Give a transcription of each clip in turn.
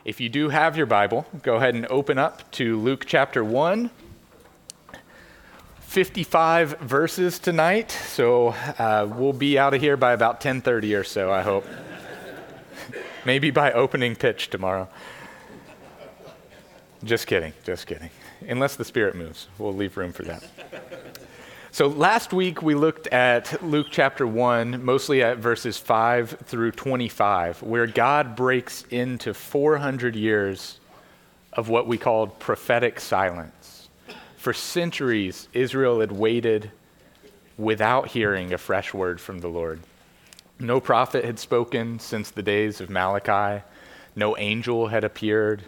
If you do have your Bible, go ahead and open up to Luke chapter 1. 55 verses tonight, so we'll be out of here by about 10:30 or so, I hope. Maybe by opening pitch tomorrow. Just kidding. Unless the Spirit moves, we'll leave room for that. So last week we looked at Luke chapter 1, mostly at verses 5 through 25, where God breaks into 400 years of what we called prophetic silence. For centuries, Israel had waited without hearing a fresh word from the Lord. No prophet had spoken since the days of Malachi. No angel had appeared.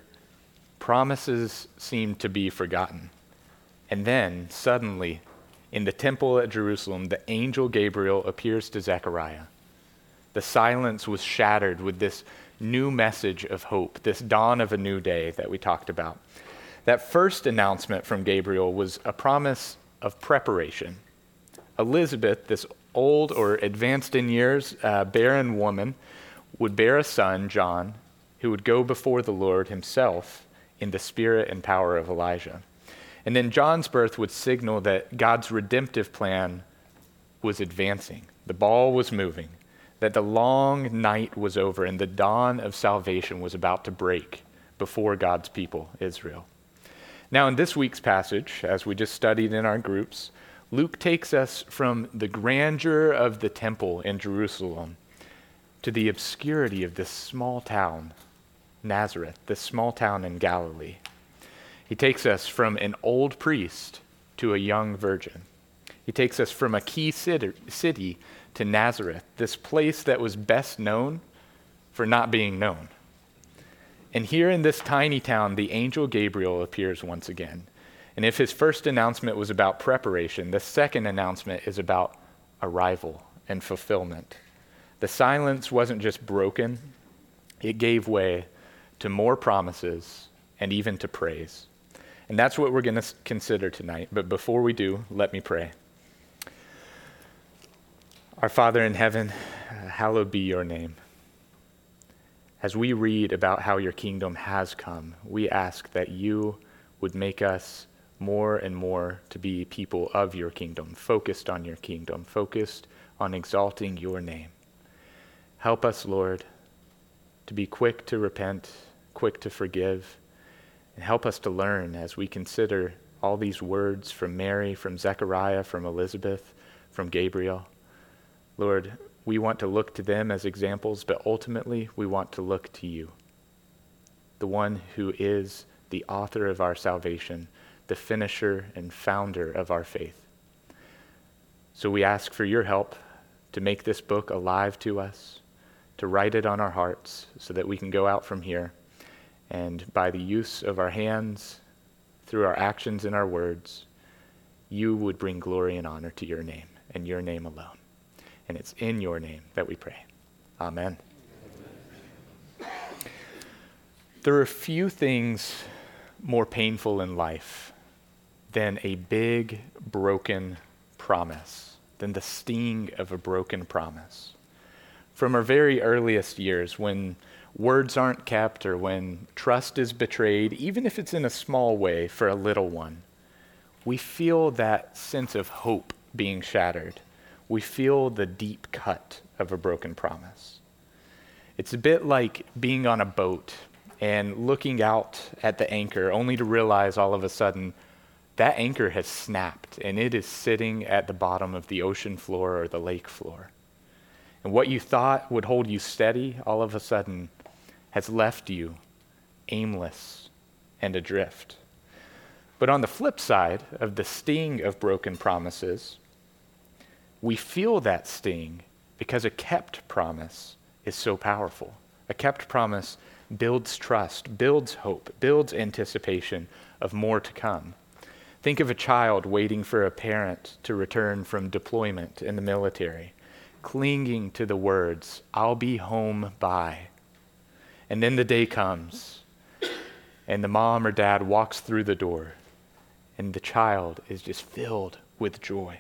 Promises seemed to be forgotten. And then, suddenly, in the temple at Jerusalem, the angel Gabriel appears to Zechariah. The silence was shattered with this new message of hope, this dawn of a new day that we talked about. That first announcement from Gabriel was a promise of preparation. Elizabeth, this old or advanced in years barren woman, would bear a son, John, who would go before the Lord himself in the spirit and power of Elijah. And then John's birth would signal that God's redemptive plan was advancing. The ball was moving, that the long night was over and the dawn of salvation was about to break before God's people, Israel. Now in this week's passage, as we just studied in our groups, Luke takes us from the grandeur of the temple in Jerusalem to the obscurity of this small town, Nazareth, this small town in Galilee. He takes us from an old priest to a young virgin. He takes us from a key city to Nazareth, this place that was best known for not being known. And here in this tiny town, the angel Gabriel appears once again. And if his first announcement was about preparation, the second announcement is about arrival and fulfillment. The silence wasn't just broken, it gave way to more promises and even to praise. And that's what we're going to consider tonight. But before we do, let me pray. Our Father in heaven, hallowed be your name. As we read about how your kingdom has come, we ask that you would make us more and more to be people of your kingdom, focused on your kingdom, focused on exalting your name. Help us, Lord, to be quick to repent, quick to forgive, and help us to learn as we consider all these words from Mary, from Zechariah, from Elizabeth, from Gabriel. Lord, we want to look to them as examples, but ultimately we want to look to you, the one who is the author of our salvation, the finisher and founder of our faith. So we ask for your help to make this book alive to us, to write it on our hearts so that we can go out from here and by the use of our hands, through our actions and our words, you would bring glory and honor to your name and your name alone. And it's in your name that we pray. Amen. There are few things more painful in life than a big, broken promise, than the sting of a broken promise. From our very earliest years, when words aren't kept or when trust is betrayed, even if it's in a small way for a little one, we feel that sense of hope being shattered. We feel the deep cut of a broken promise. It's a bit like being on a boat and looking out at the anchor only to realize all of a sudden that anchor has snapped and it is sitting at the bottom of the ocean floor or the lake floor. And what you thought would hold you steady all of a sudden has left you aimless and adrift. But on the flip side of the sting of broken promises, we feel that sting because a kept promise is so powerful. A kept promise builds trust, builds hope, builds anticipation of more to come. Think of a child waiting for a parent to return from deployment in the military, clinging to the words, "I'll be home by." And then the day comes, and the mom or dad walks through the door, and the child is just filled with joy.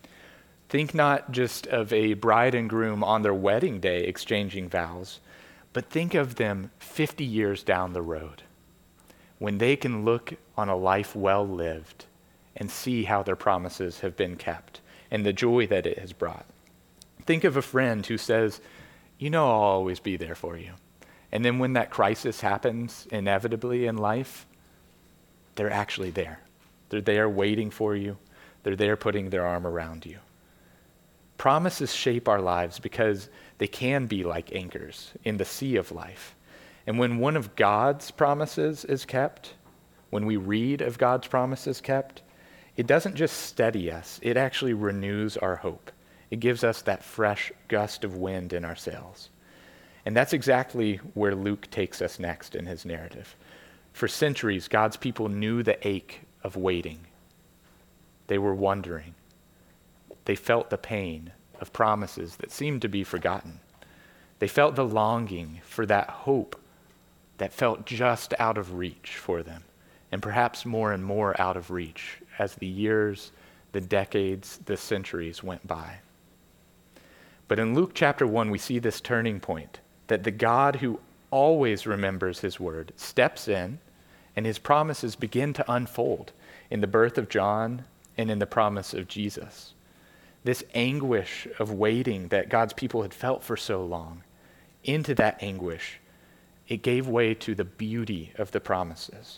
Think not just of a bride and groom on their wedding day exchanging vows, But think of them 50 years down the road, when they can look on a life well lived and see how their promises have been kept and the joy that it has brought. Think of a friend who says, you know, I'll always be there for you. And then when that crisis happens inevitably in life, they're actually there. They're there waiting for you. They're there putting their arm around you. Promises shape our lives because they can be like anchors in the sea of life. And when one of God's promises is kept, when we read of God's promises kept, it doesn't just steady us, it actually renews our hope. It gives us that fresh gust of wind in our sails. And that's exactly where Luke takes us next in his narrative. For centuries, God's people knew the ache of waiting. They were wondering. They felt the pain of promises that seemed to be forgotten. They felt the longing for that hope that felt just out of reach for them, and perhaps more and more out of reach as the years, the decades, the centuries went by. But in Luke chapter 1, we see this turning point, that the God who always remembers his word steps in, and his promises begin to unfold in the birth of John and in the promise of Jesus. This anguish of waiting that God's people had felt for so long, into that anguish, it gave way to the beauty of the promises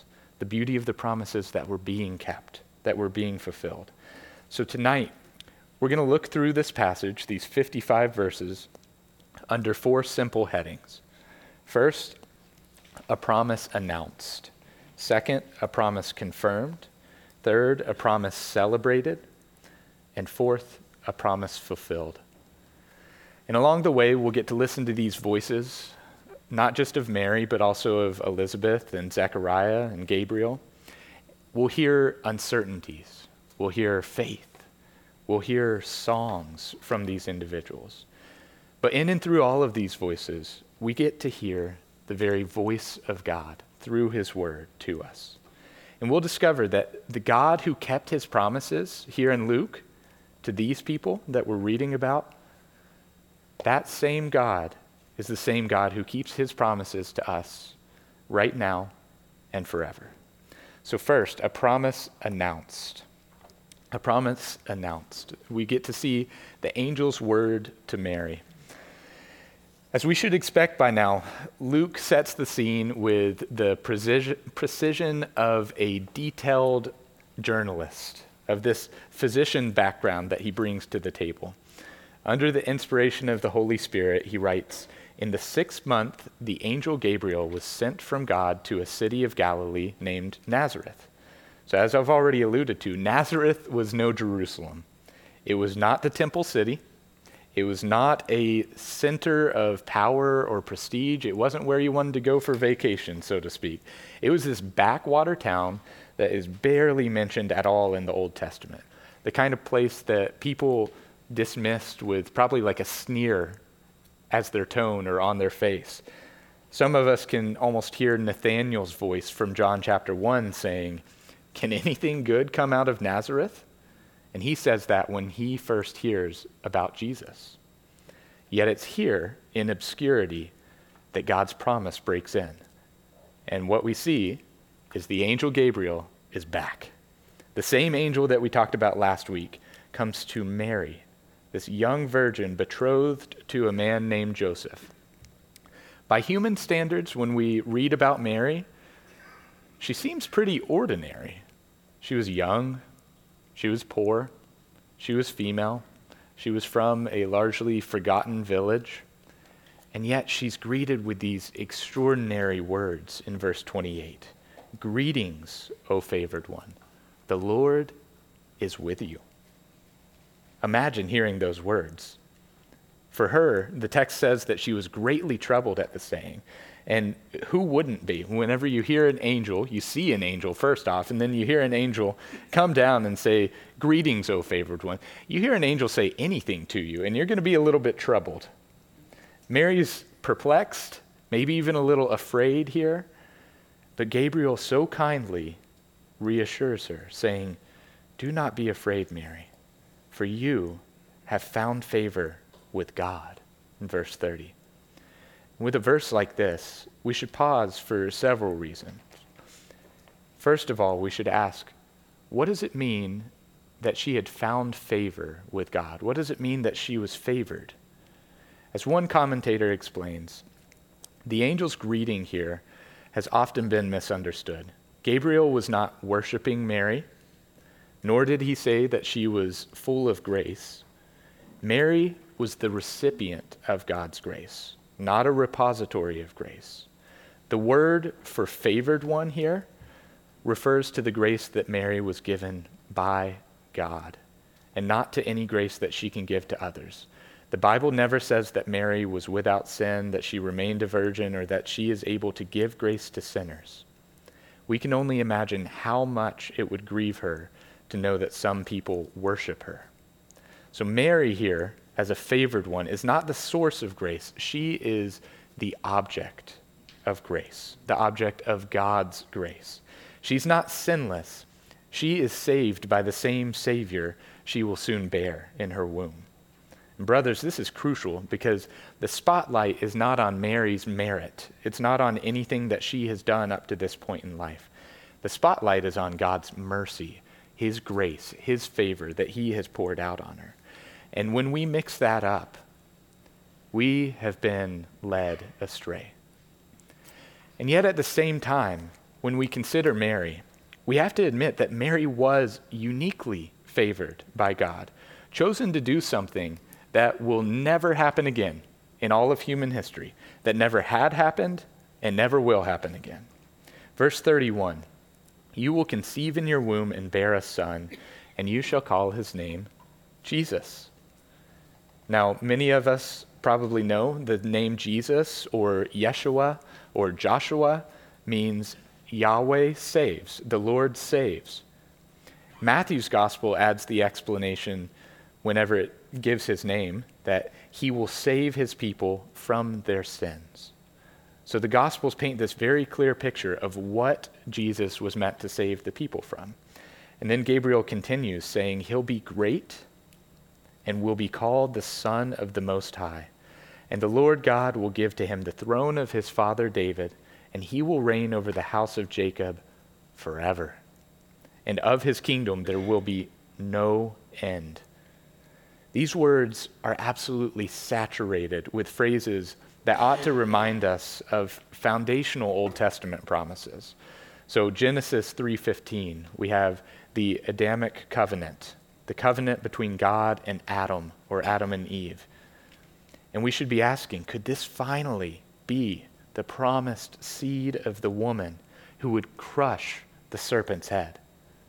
that were being kept, that were being fulfilled. So tonight, we're going to look through this passage, these 55 verses, under 4 simple headings. First, a promise announced. Second, a promise confirmed. Third, a promise celebrated. And fourth, a promise fulfilled. And along the way, we'll get to listen to these voices, not just of Mary, but also of Elizabeth and Zechariah and Gabriel. We'll hear uncertainties. We'll hear faith. We'll hear songs from these individuals. But in and through all of these voices, we get to hear the very voice of God through his word to us. And we'll discover that the God who kept his promises here in Luke to these people that we're reading about, that same God is the same God who keeps his promises to us right now and forever. So first, a promise announced. A promise announced. We get to see the angel's word to Mary. As we should expect by now, Luke sets the scene with the precision of a detailed journalist, of this physician background that he brings to the table. Under the inspiration of the Holy Spirit, he writes, "In the 6th month, the angel Gabriel was sent from God to a city of Galilee named Nazareth." So as I've already alluded to, Nazareth was no Jerusalem. It was not the temple city. It was not a center of power or prestige. It wasn't where you wanted to go for vacation, so to speak. It was this backwater town that is barely mentioned at all in the Old Testament. The kind of place that people dismissed with probably like a sneer as their tone or on their face. Some of us can almost hear Nathanael's voice from John chapter 1 saying, "Can anything good come out of Nazareth?" And he says that when he first hears about Jesus. Yet it's here in obscurity that God's promise breaks in. And what we see is the angel Gabriel is back. The same angel that we talked about last week comes to Mary, this young virgin betrothed to a man named Joseph. By human standards, when we read about Mary, she seems pretty ordinary. She was young, she was poor, she was female, she was from a largely forgotten village, and yet she's greeted with these extraordinary words in verse 28. "Greetings, O favored one, the Lord is with you." Imagine hearing those words. For her, the text says that she was greatly troubled at the saying. And who wouldn't be? Whenever you hear an angel, you see an angel first off, and then you hear an angel come down and say, "Greetings, O favored one." You hear an angel say anything to you, and you're going to be a little bit troubled. Mary's perplexed, maybe even a little afraid here, but Gabriel so kindly reassures her, saying, "Do not be afraid, Mary, for you have found favor with God," in verse 30. With a verse like this, we should pause for several reasons. First of all, we should ask, what does it mean that she had found favor with God? What does it mean that she was favored? As one commentator explains, the angel's greeting here has often been misunderstood. Gabriel was not worshiping Mary, nor did he say that she was full of grace. Mary was the recipient of God's grace, not a repository of grace. The word for favored one here refers to the grace that Mary was given by God, and not to any grace that she can give to others. The Bible never says that Mary was without sin, that she remained a virgin, or that she is able to give grace to sinners. We can only imagine how much it would grieve her to know that some people worship her. So Mary here, as a favored one, is not the source of grace. She is the object of grace, the object of God's grace. She's not sinless. She is saved by the same Savior she will soon bear in her womb. And brothers, this is crucial because the spotlight is not on Mary's merit. It's not on anything that she has done up to this point in life. The spotlight is on God's mercy, his grace, his favor that he has poured out on her. And when we mix that up, we have been led astray. And yet at the same time, when we consider Mary, we have to admit that Mary was uniquely favored by God, chosen to do something that will never happen again in all of human history, that never had happened and never will happen again. Verse 31, you will conceive in your womb and bear a son, and you shall call his name Jesus. Now, many of us probably know the name Jesus or Yeshua or Joshua means Yahweh saves, the Lord saves. Matthew's gospel adds the explanation whenever it gives his name that he will save his people from their sins. So the gospels paint this very clear picture of what Jesus was meant to save the people from. And then Gabriel continues saying he'll be great and will be called the Son of the Most High. And the Lord God will give to him the throne of his father David, and he will reign over the house of Jacob forever. And of his kingdom there will be no end. These words are absolutely saturated with phrases that ought to remind us of foundational Old Testament promises. So Genesis 3:15, we have the Adamic covenant, the covenant between God and Adam, or Adam and Eve. And we should be asking, could this finally be the promised seed of the woman who would crush the serpent's head?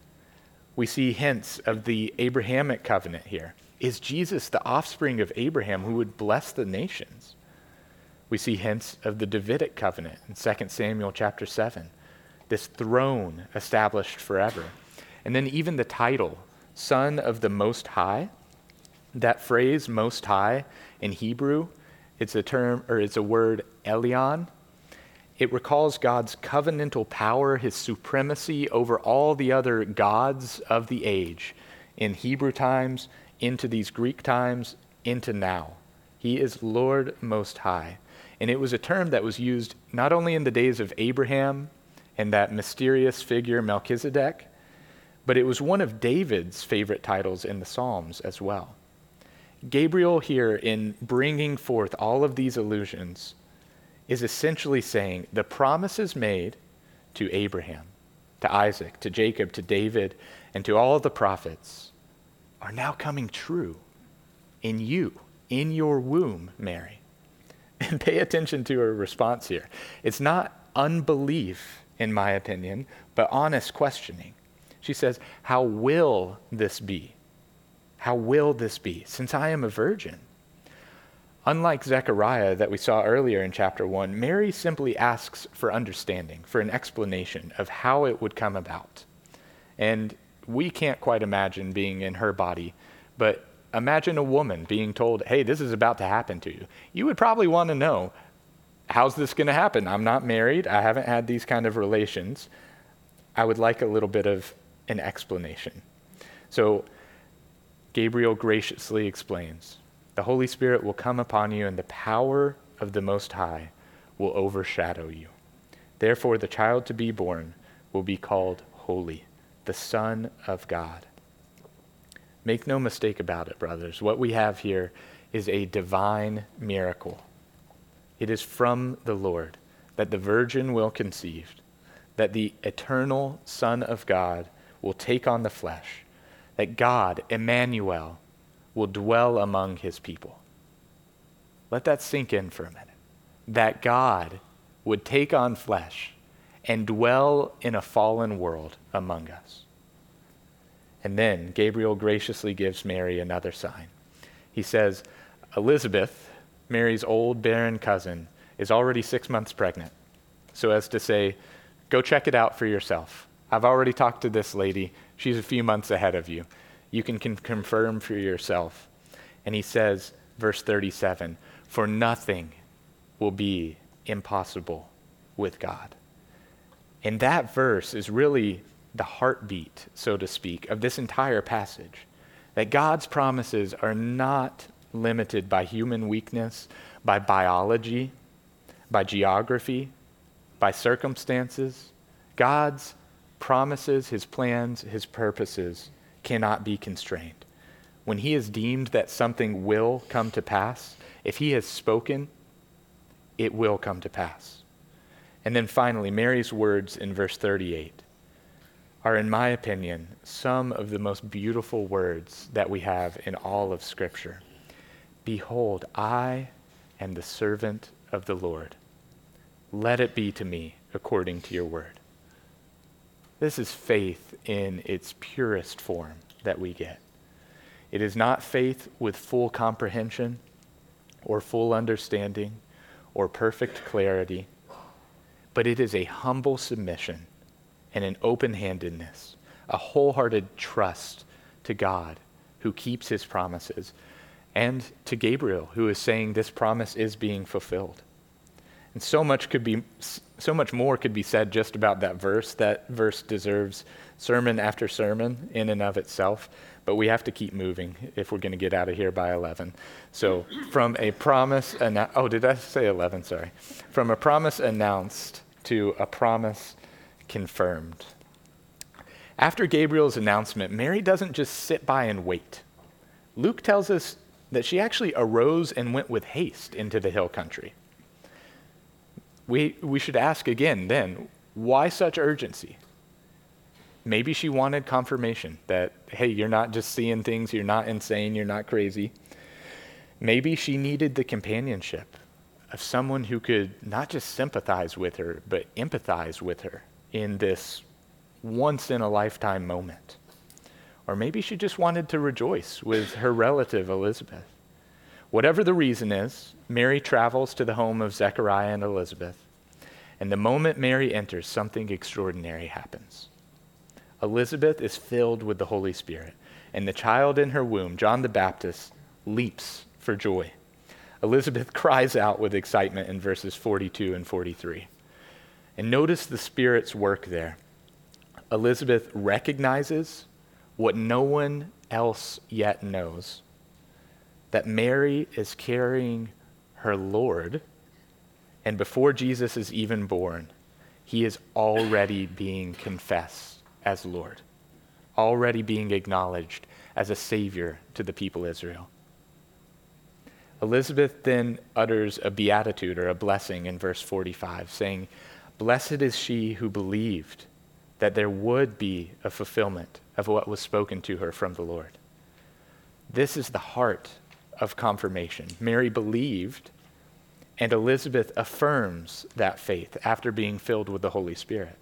We see hints of the Abrahamic covenant here. Is Jesus the offspring of Abraham who would bless the nations? We see hints of the Davidic covenant in 2 Samuel chapter 7, this throne established forever. And then even the title, Son of the Most High, that phrase Most High in Hebrew, it's a word Elyon. It recalls God's covenantal power, his supremacy over all the other gods of the age, in Hebrew times, into these Greek times, into now. He is Lord Most High. And it was a term that was used not only in the days of Abraham and that mysterious figure Melchizedek, but it was one of David's favorite titles in the Psalms as well. Gabriel here, in bringing forth all of these allusions, is essentially saying the promises made to Abraham, to Isaac, to Jacob, to David, and to all of the prophets are now coming true in you, in your womb, Mary. And pay attention to her response here. It's not unbelief, in my opinion, but honest questioning. She says, how will this be? How will this be, since I am a virgin? Unlike Zechariah that we saw earlier in chapter 1, Mary simply asks for understanding, for an explanation of how it would come about. And we can't quite imagine being in her body, but imagine a woman being told, hey, this is about to happen to you. You would probably want to know, how's this going to happen? I'm not married. I haven't had these kind of relations. I would like a little bit of an explanation. So Gabriel graciously explains, the Holy Spirit will come upon you, and the power of the Most High will overshadow you. Therefore, the child to be born will be called Holy, the Son of God. Make no mistake about it, brothers. What we have here is a divine miracle. It is from the Lord that the virgin will conceive, that the eternal Son of God will take on the flesh, that God, Emmanuel, will dwell among his people. Let that sink in for a minute. That God would take on flesh and dwell in a fallen world among us. And then Gabriel graciously gives Mary another sign. He says, Elizabeth, Mary's old barren cousin, is already 6 months pregnant. So as to say, go check it out for yourself. I've already talked to this lady. She's a few months ahead of you. You can confirm for yourself. And he says, verse 37, for nothing will be impossible with God. And that verse is really the heartbeat, so to speak, of this entire passage. That God's promises are not limited by human weakness, by biology, by geography, by circumstances. God's promises, his plans, his purposes cannot be constrained. When he has deemed that something will come to pass, if he has spoken, it will come to pass. And then finally, Mary's words in verse 38 are, in my opinion, some of the most beautiful words that we have in all of Scripture. Behold, I am the servant of the Lord. Let it be to me according to your word. This is faith in its purest form that we get. It is not faith with full comprehension or full understanding or perfect clarity, but it is a humble submission and an open-handedness, a wholehearted trust to God who keeps his promises, and to Gabriel who is saying this promise is being fulfilled. And so much more could be said just about that verse. That verse deserves sermon after sermon in and of itself, but we have to keep moving if we're going to get out of here by 11. So from a promise, did I say 11? Sorry. From a promise announced to a promise confirmed. After Gabriel's announcement, Mary doesn't just sit by and wait. Luke tells us that she actually arose and went with haste into the hill country. We should ask again then, why such urgency? Maybe she wanted confirmation that, hey, you're not just seeing things, you're not insane, you're not crazy. Maybe she needed the companionship of someone who could not just sympathize with her, but empathize with her in this once-in-a-lifetime moment. Or maybe she just wanted to rejoice with her relative Elizabeth. Whatever the reason is, Mary travels to the home of Zechariah and Elizabeth, and the moment Mary enters, something extraordinary happens. Elizabeth is filled with the Holy Spirit, and the child in her womb, John the Baptist, leaps for joy. Elizabeth cries out with excitement in verses 42 and 43. And notice the Spirit's work there. Elizabeth recognizes what no one else yet knows, that Mary is carrying her Lord, and before Jesus is even born, he is already being confessed as Lord, already being acknowledged as a Savior to the people of Israel. Elizabeth then utters a beatitude or a blessing in verse 45, saying, "Blessed is she who believed that there would be a fulfillment of what was spoken to her from the Lord." This is the heart of confirmation. Mary believed, and Elizabeth affirms that faith after being filled with the Holy Spirit.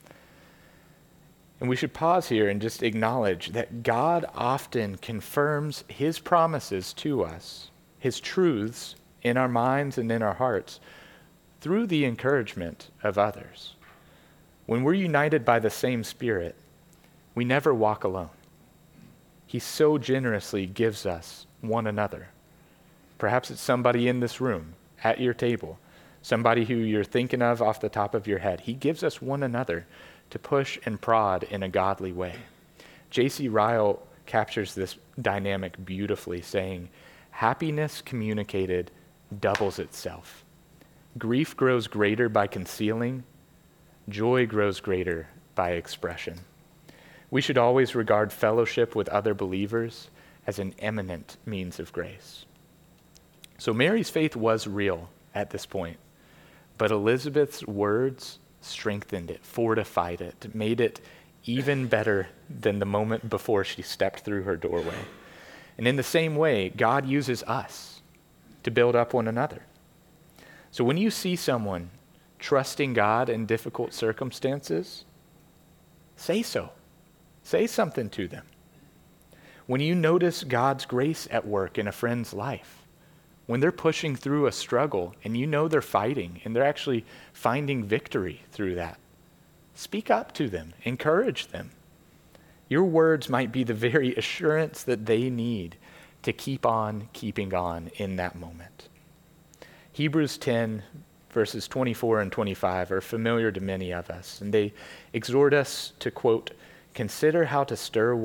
And we should pause here and just acknowledge that God often confirms his promises to us, his truths in our minds and in our hearts, through the encouragement of others. When we're united by the same Spirit, we never walk alone. He so generously gives us one another. Perhaps it's somebody in this room, at your table, somebody who you're thinking of off the top of your head. He gives us one another to push and prod in a godly way. J.C. Ryle captures this dynamic beautifully, saying, "Happiness communicated doubles itself. Grief grows greater by concealing. Joy grows greater by expression. We should always regard fellowship with other believers as an eminent means of grace. So Mary's faith was real at this point, but Elizabeth's words strengthened it, fortified it, made it even better than the moment before she stepped through her doorway. And in the same way, God uses us to build up one another. So when you see someone trusting God in difficult circumstances, say so. Say something to them. When you notice God's grace at work in a friend's life, when they're pushing through a struggle and you know they're fighting and they're actually finding victory through that, speak up to them, encourage them. Your words might be the very assurance that they need to keep on keeping on in that moment. Hebrews 10, verses 24 and 25 are familiar to many of us, and they exhort us to, quote, consider how to stir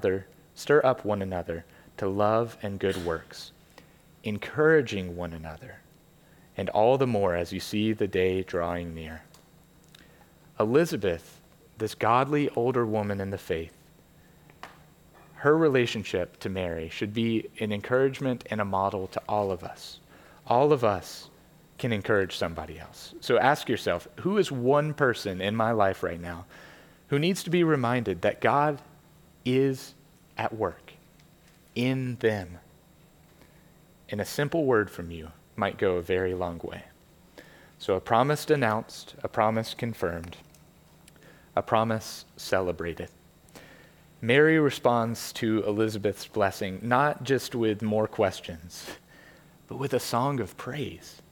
up one another to love and good works, encouraging one another, and all the more as you see the day drawing near. Elizabeth, this godly older woman in the faith, her relationship to Mary should be an encouragement and a model to all of us. All of us can encourage somebody else. So ask yourself, who is one person in my life right now who needs to be reminded that God is at work in them? And a simple word from you might go a very long way. So a promise announced, a promise confirmed, a promise celebrated. Mary responds to Elizabeth's blessing not just with more questions, but with a song of praise.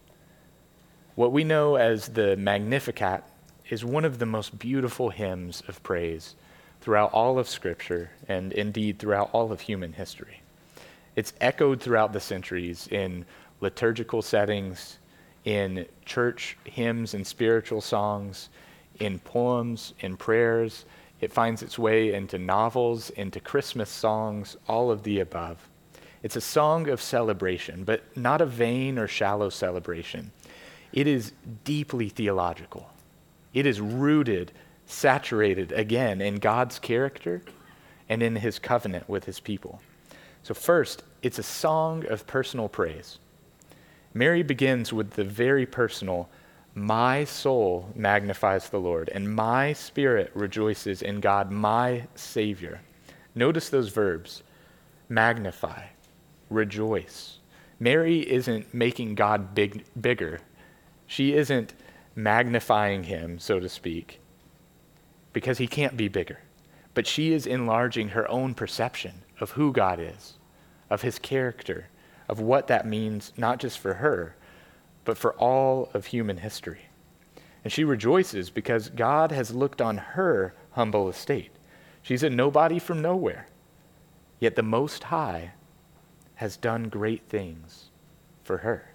What we know as the Magnificat is one of the most beautiful hymns of praise throughout all of Scripture and indeed throughout all of human history. It's echoed throughout the centuries in liturgical settings, in church hymns and spiritual songs, in poems, in prayers. It finds its way into novels, into Christmas songs, all of the above. It's a song of celebration, but not a vain or shallow celebration. It is deeply theological. It is rooted, saturated, again, in God's character and in his covenant with his people. So first, it's a song of personal praise. Mary begins with the very personal, my soul magnifies the Lord, and my spirit rejoices in God, my Savior. Notice those verbs, magnify, rejoice. Mary isn't making God bigger. She isn't magnifying him, so to speak, because he can't be bigger. But she is enlarging her own perception of who God is, of his character, of what that means, not just for her, but for all of human history. And she rejoices because God has looked on her humble estate. She's a nobody from nowhere, yet the Most High has done great things for her.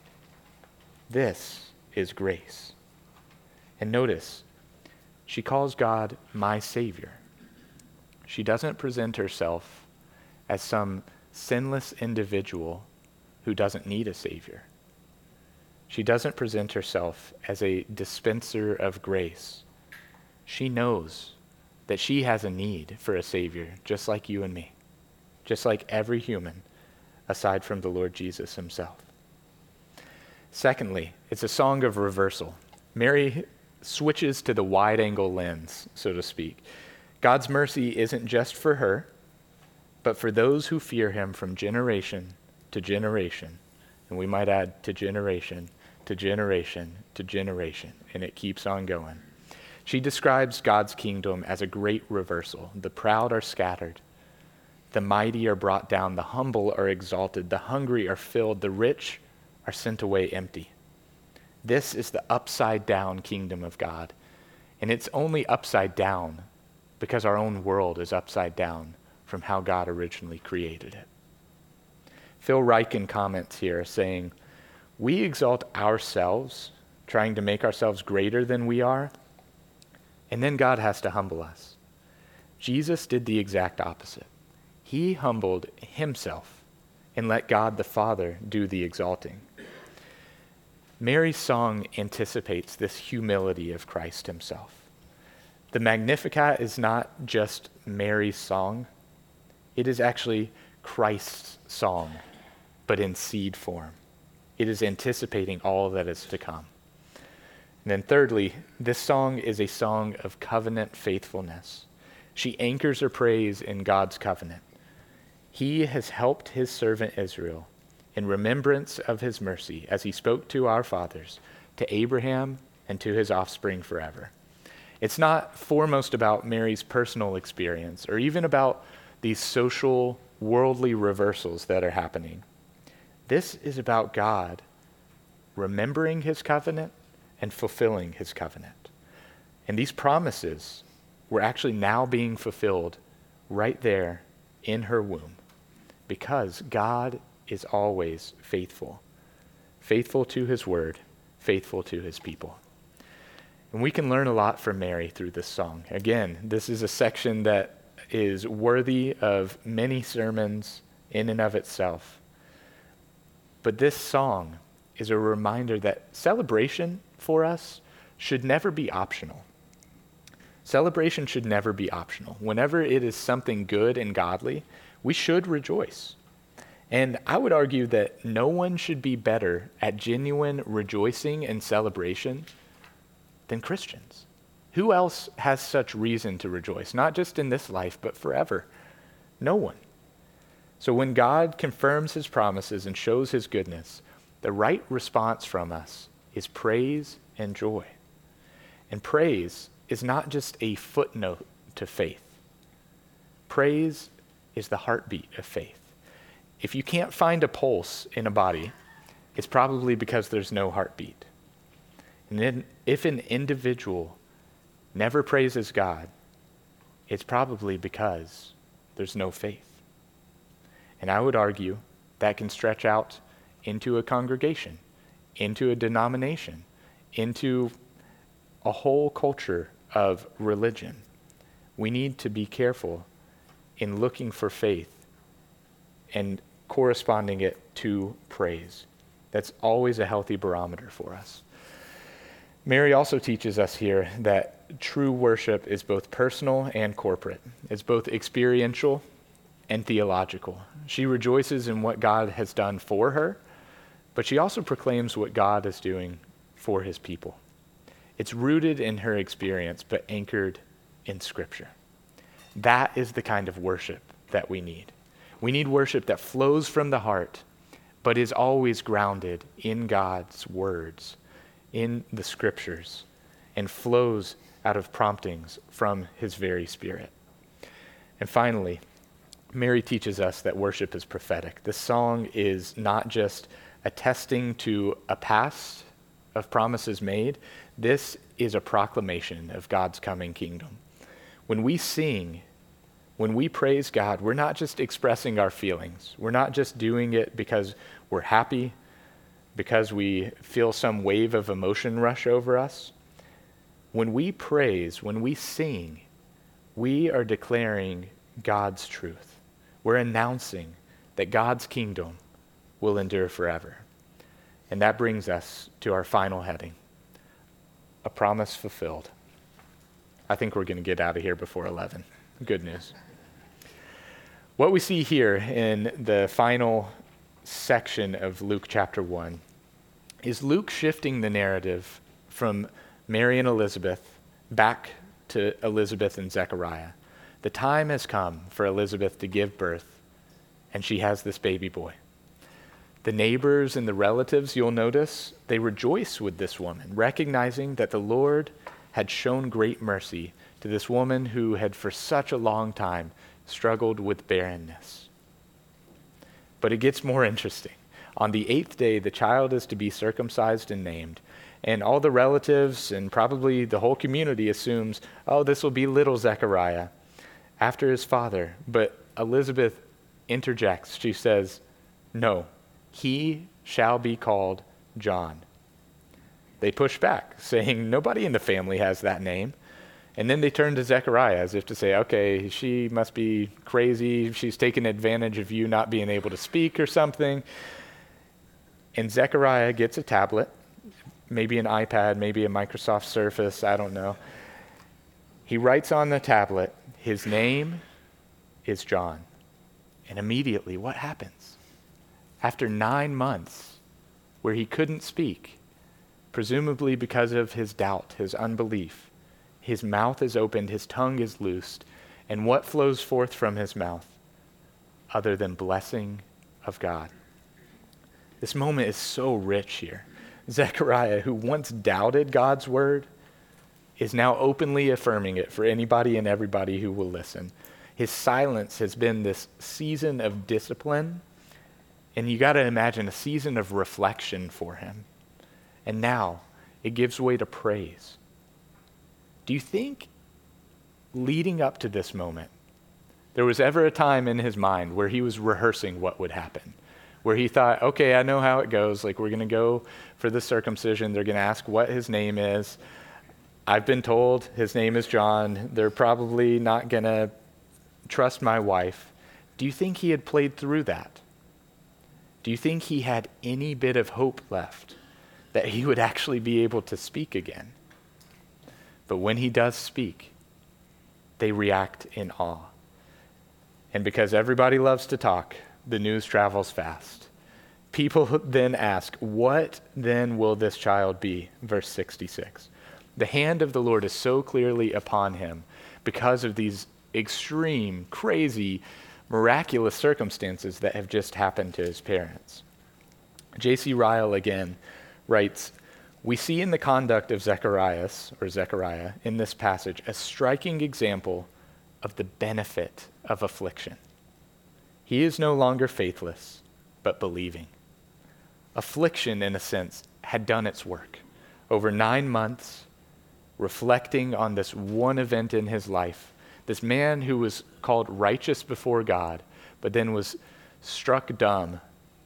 This is grace. And notice, she calls God my Savior. She doesn't present herself as some sinless individual who doesn't need a Savior. She doesn't present herself as a dispenser of grace. She knows that she has a need for a Savior, just like you and me, just like every human, aside from the Lord Jesus himself. Secondly, it's a song of reversal. Mary switches to the wide-angle lens, so to speak. God's mercy isn't just for her, but for those who fear him from generation to generation. And we might add to generation to generation to generation, and it keeps on going. She describes God's kingdom as a great reversal. The proud are scattered. The mighty are brought down. The humble are exalted. The hungry are filled. The rich are sent away empty. This is the upside-down kingdom of God. And it's only upside down because our own world is upside down from how God originally created it. Phil Ryken comments here saying, we exalt ourselves, trying to make ourselves greater than we are, and then God has to humble us. Jesus did the exact opposite. He humbled himself and let God the Father do the exalting. Mary's song anticipates this humility of Christ himself. The Magnificat is not just Mary's song. It is actually Christ's song, but in seed form. It is anticipating all that is to come. And then thirdly, this song is a song of covenant faithfulness. She anchors her praise in God's covenant. He has helped his servant Israel in remembrance of his mercy as he spoke to our fathers, to Abraham and to his offspring forever. It's not foremost about Mary's personal experience or even about these social, worldly reversals that are happening. This is about God remembering his covenant and fulfilling his covenant. And these promises were actually now being fulfilled right there in her womb, because God is always faithful, faithful to his word, faithful to his people. And we can learn a lot from Mary through this song. Again, this is a section that is worthy of many sermons in and of itself. But this song is a reminder that celebration for us should never be optional. Celebration should never be optional. Whenever it is something good and godly, we should rejoice. And I would argue that no one should be better at genuine rejoicing and celebration than Christians. Who else has such reason to rejoice? Not just in this life, but forever. No one. So when God confirms his promises and shows his goodness, the right response from us is praise and joy. And praise is not just a footnote to faith. Praise is the heartbeat of faith. If you can't find a pulse in a body, it's probably because there's no heartbeat. And then if an individual never praises God, it's probably because there's no faith. And I would argue that can stretch out into a congregation, into a denomination, into a whole culture of religion. We need to be careful in looking for faith and corresponding it to praise. That's always a healthy barometer for us. Mary also teaches us here that true worship is both personal and corporate. It's both experiential and theological. She rejoices in what God has done for her, but she also proclaims what God is doing for his people. It's rooted in her experience, but anchored in Scripture. That is the kind of worship that we need. We need worship that flows from the heart, but is always grounded in God's words, in the Scriptures, and flows out of promptings from his very Spirit. And finally, Mary teaches us that worship is prophetic. This song is not just attesting to a past of promises made. This is a proclamation of God's coming kingdom. When we sing, when we praise God, we're not just expressing our feelings. We're not just doing it because we're happy, because we feel some wave of emotion rush over us. When we praise, when we sing, we are declaring God's truth. We're announcing that God's kingdom will endure forever. And that brings us to our final heading, a promise fulfilled. I think we're going to get out of here before 11. Good news. What we see here in the final section of Luke chapter 1 is Luke shifting the narrative from Mary and Elizabeth back to Elizabeth and Zechariah. The time has come for Elizabeth to give birth, and she has this baby boy. The neighbors and the relatives, you'll notice, they rejoice with this woman, recognizing that the Lord had shown great mercy to this woman who had for such a long time struggled with barrenness. But it gets more interesting. On the 8th day, the child is to be circumcised and named, and all the relatives and probably the whole community assumes, oh, this will be little Zechariah after his father. But Elizabeth interjects. She says, no, he shall be called John. They push back, saying nobody in the family has that name. And then they turn to Zechariah as if to say, okay, she must be crazy. She's taken advantage of you not being able to speak or something. And Zechariah gets a tablet maybe an iPad, maybe a Microsoft Surface, I don't know. He writes on the tablet, his name is John. And immediately, what happens? After 9 months where he couldn't speak, presumably because of his doubt, his unbelief, his mouth is opened, his tongue is loosed, and what flows forth from his mouth other than blessing of God? This moment is so rich here. Zechariah, who once doubted God's word, is now openly affirming it for anybody and everybody who will listen. His silence has been this season of discipline, and you got to imagine a season of reflection for him. And now it gives way to praise. Do you think leading up to this moment, there was ever a time in his mind where he was rehearsing what would happen? Where he thought, okay, I know how it goes. Like, we're going to go for the circumcision. They're going to ask what his name is. I've been told his name is John. They're probably not going to trust my wife. Do you think he had played through that? Do you think he had any bit of hope left that he would actually be able to speak again? But when he does speak, they react in awe. And because everybody loves to talk, the news travels fast. People then ask, what then will this child be? Verse 66. The hand of the Lord is so clearly upon him because of these extreme, crazy, miraculous circumstances that have just happened to his parents. J.C. Ryle again writes, we see in the conduct of Zechariah in this passage a striking example of the benefit of affliction. He is no longer faithless, but believing. Affliction, in a sense, had done its work. Over 9 months, reflecting on this one event in his life, this man who was called righteous before God, but then was struck dumb,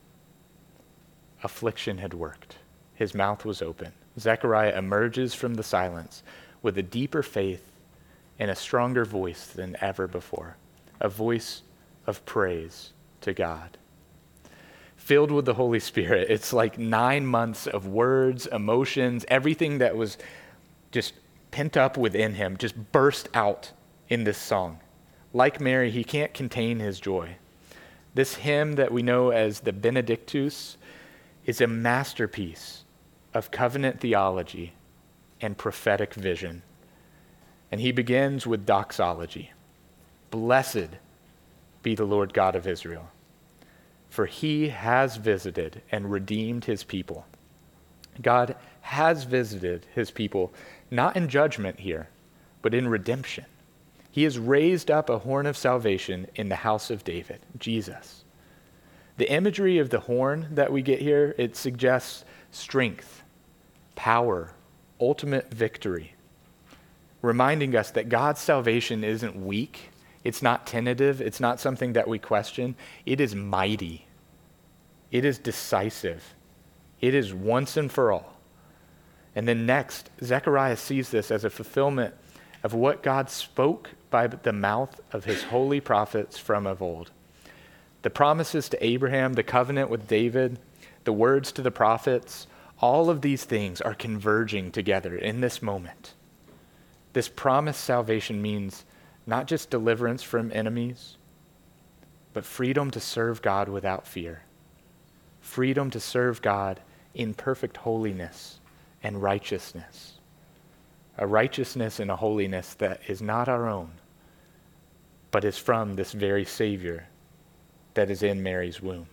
affliction had worked. His mouth was open. Zechariah emerges from the silence with a deeper faith and a stronger voice than ever before, a voice of praise to God. Filled with the Holy Spirit, it's like 9 months of words, emotions, everything that was just pent up within him just burst out in this song. Like Mary, he can't contain his joy. This hymn that we know as the Benedictus is a masterpiece of covenant theology and prophetic vision. And he begins with doxology. Blessed be the Lord God of Israel, for he has visited and redeemed his people. God has visited his people, not in judgment here, but in redemption. He has raised up a horn of salvation in the house of David, Jesus. The imagery of the horn that we get here, it suggests strength, power, ultimate victory, reminding us that God's salvation isn't weak, it's not tentative, it's not something that we question. It is mighty. It is decisive. It is once and for all. And then next, Zechariah sees this as a fulfillment of what God spoke by the mouth of his holy prophets from of old. The promises to Abraham, the covenant with David, the words to the prophets, all of these things are converging together in this moment. This promised salvation means not just deliverance from enemies, but freedom to serve God without fear. Freedom to serve God in perfect holiness and righteousness. A righteousness and a holiness that is not our own, but is from this very Savior that is in Mary's womb.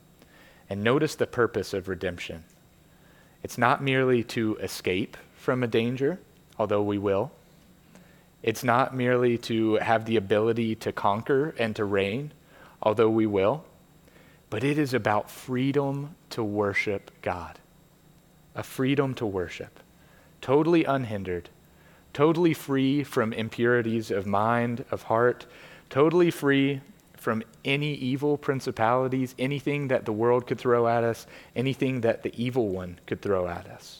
And notice the purpose of redemption. It's not merely to escape from a danger, although we will. It's not merely to have the ability to conquer and to reign, although we will. But it is about freedom to worship God. A freedom to worship. Totally unhindered. Totally free from impurities of mind, of heart. Totally free from any evil principalities, anything that the world could throw at us, anything that the evil one could throw at us.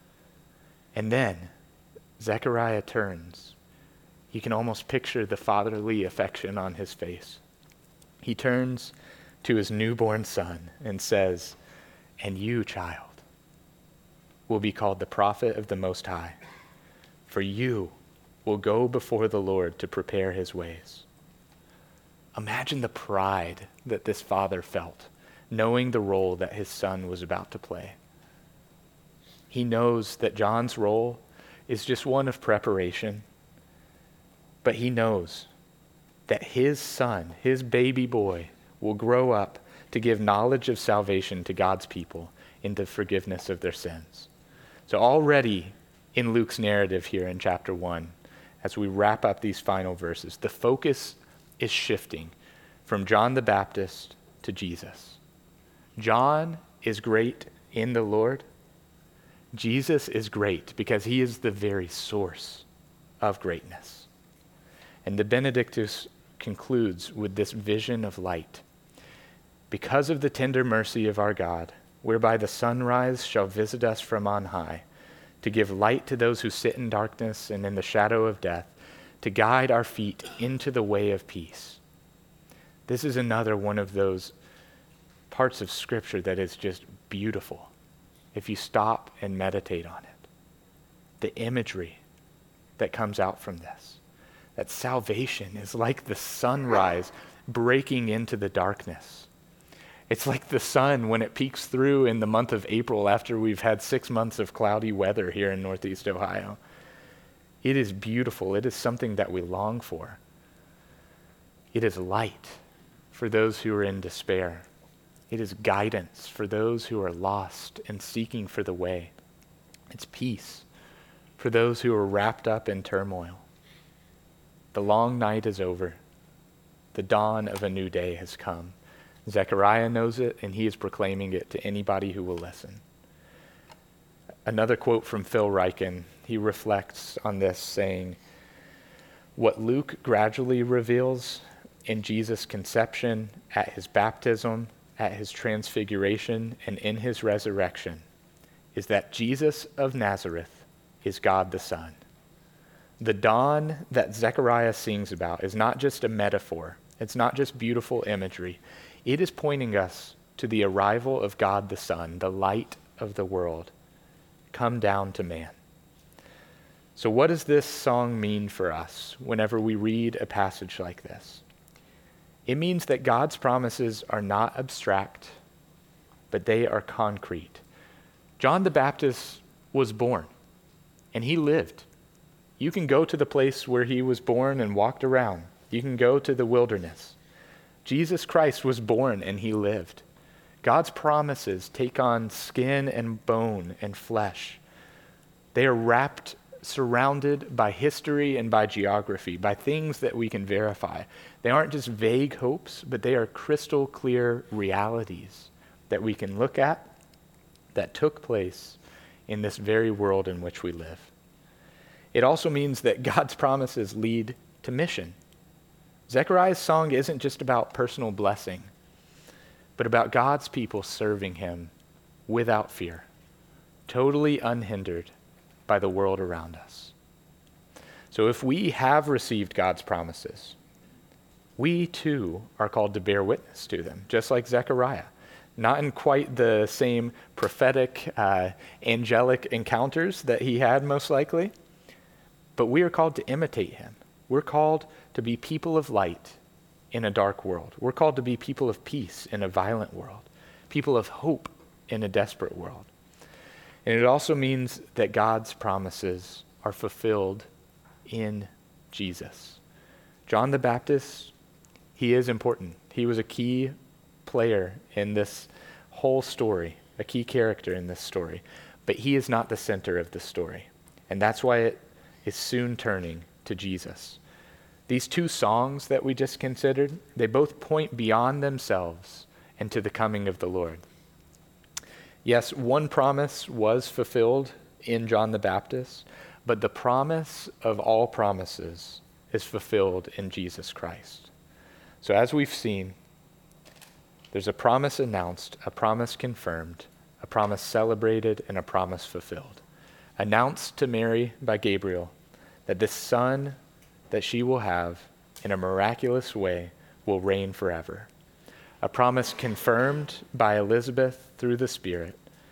And then Zechariah turns. You can almost picture the fatherly affection on his face. He turns to his newborn son and says, "And you, child, will be called the prophet of the Most High, for you will go before the Lord to prepare his ways. Imagine the pride that this father felt, knowing the role that his son was about to play. He knows that John's role is just one of preparation, but he knows that his son, his baby boy, will grow up to give knowledge of salvation to God's people in the forgiveness of their sins. So already in Luke's narrative here in chapter 1, as we wrap up these final verses, the focus is shifting from John the Baptist to Jesus. John is great in the Lord. Jesus is great because he is the very source of greatness. And the Benedictus concludes with this vision of light. Because of the tender mercy of our God, whereby the sunrise shall visit us from on high, to give light to those who sit in darkness and in the shadow of death, to guide our feet into the way of peace. This is another one of those parts of Scripture that is just beautiful if you stop and meditate on it. The imagery that comes out from this, that salvation is like the sunrise breaking into the darkness. It's like the sun when it peeks through in the month of April after we've had 6 months of cloudy weather here in Northeast Ohio. It is beautiful. It is something that we long for. It is light for those who are in despair. It is guidance for those who are lost and seeking for the way. It's peace for those who are wrapped up in turmoil. The long night is over. The dawn of a new day has come. Zechariah knows it, and he is proclaiming it to anybody who will listen. Another quote from Phil Ryken, he reflects on this saying, "What Luke gradually reveals in Jesus' conception, at his baptism, at his transfiguration, and in his resurrection, is that Jesus of Nazareth is God the Son." The dawn that Zechariah sings about is not just a metaphor. It's not just beautiful imagery. It is pointing us to the arrival of God the Son, the light of the world, come down to man. So what does this song mean for us whenever we read a passage like this? It means that God's promises are not abstract, but they are concrete. John the Baptist was born, and he lived. You can go to the place where he was born and walked around. You can go to the wilderness. Jesus Christ was born and he lived. God's promises take on skin and bone and flesh. They are wrapped, surrounded by history and by geography, by things that we can verify. They aren't just vague hopes, but they are crystal clear realities that we can look at that took place in this very world in which we live. It also means that God's promises lead to mission. Zechariah's song isn't just about personal blessing, but about God's people serving him without fear, totally unhindered by the world around us. So if we have received God's promises, we too are called to bear witness to them, just like Zechariah. Not in quite the same prophetic, angelic encounters that he had most likely, but we are called to imitate him. We're called to be people of light in a dark world. We're called to be people of peace in a violent world, people of hope in a desperate world. And it also means that God's promises are fulfilled in Jesus. John the Baptist, he is important. He was a key player in this whole story, a key character in this story, but he is not the center of the story. And that's why it is soon turning to Jesus. These two songs that we just considered, they both point beyond themselves and to the coming of the Lord. Yes, one promise was fulfilled in John the Baptist, but the promise of all promises is fulfilled in Jesus Christ. So as we've seen, there's a promise announced, a promise confirmed, a promise celebrated, and a promise fulfilled. Announced to Mary by Gabriel that this son that she will have in a miraculous way will reign forever. A promise confirmed by Elizabeth through the Spirit,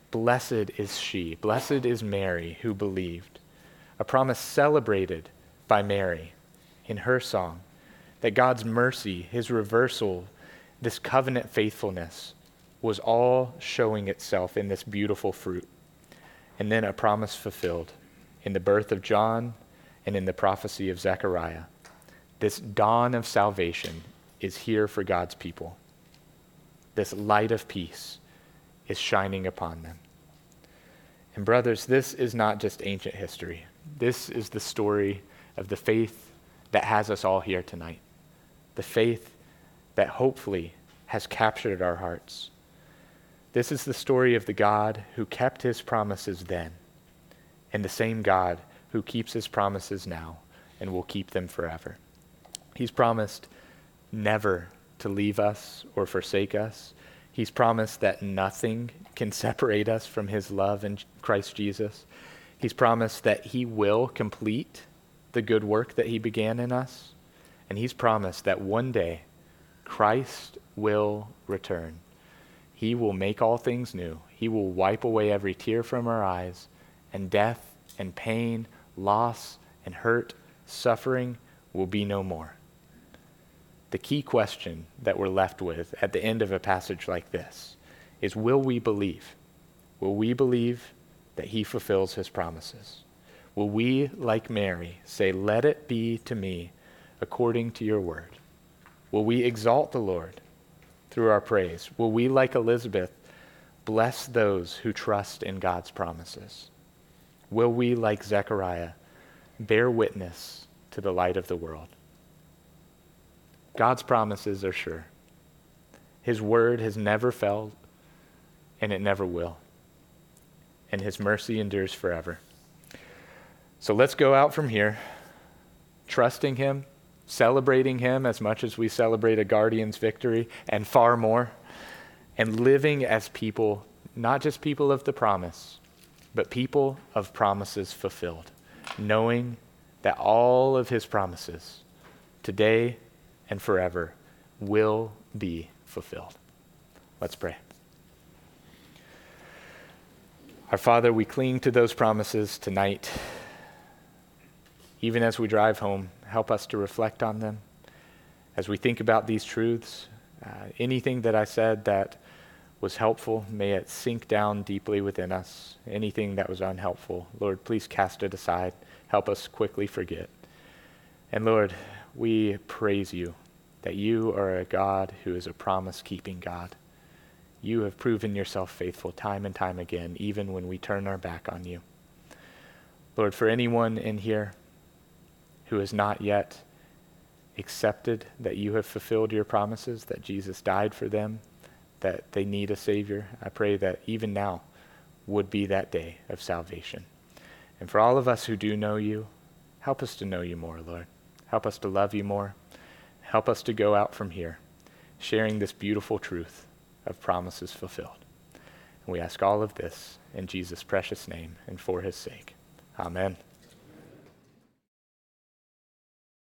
Blessed is she, blessed is Mary who believed. A promise celebrated by Mary in her song, that God's mercy, his reversal, this covenant faithfulness was all showing itself in this beautiful fruit. And then a promise fulfilled in the birth of John and in the prophecy of Zechariah. This dawn of salvation is here for God's people. This light of peace is shining upon them. And brothers, this is not just ancient history. This is the story of the faith that has us all here tonight. The faith that hopefully has captured our hearts. This is the story of the God who kept his promises then, and the same God who keeps his promises now and will keep them forever. He's promised never to leave us or forsake us. He's promised that nothing can separate us from his love in Christ Jesus. He's promised that he will complete the good work that he began in us. And he's promised that one day Christ will return. He will make all things new. He will wipe away every tear from our eyes, and death and pain, loss and hurt, suffering will be no more. The key question that we're left with at the end of a passage like this is, will we believe? Will we believe that he fulfills his promises? Will we, like Mary, say, "Let it be to me according to your word"? Will we exalt the Lord through our praise? Will we, like Elizabeth, bless those who trust in God's promises? Will we, like Zechariah, bear witness to the light of the world? God's promises are sure. His word has never failed, and it never will. And his mercy endures forever. So let's go out from here, trusting him, celebrating him as much as we celebrate a Guardians victory, and far more, and living as people, not just people of the promise, but people of promises fulfilled, knowing that all of his promises today and forever will be fulfilled. Let's pray. Our Father, we cling to those promises tonight. Even as we drive home, help us to reflect on them. As we think about these truths, anything that I said that was helpful, may it sink down deeply within us. Anything that was unhelpful, Lord, please cast it aside. Help us quickly forget. And Lord, we praise you that you are a God who is a promise-keeping God. You have proven yourself faithful time and time again, even when we turn our back on you. Lord, for anyone in here who has not yet accepted that you have fulfilled your promises, that Jesus died for them, that they need a Savior, I pray that even now would be that day of salvation. And for all of us who do know you, help us to know you more, Lord. Help us to love you more. Help us to go out from here, sharing this beautiful truth of promises fulfilled. And we ask all of this in Jesus' precious name and for his sake. Amen.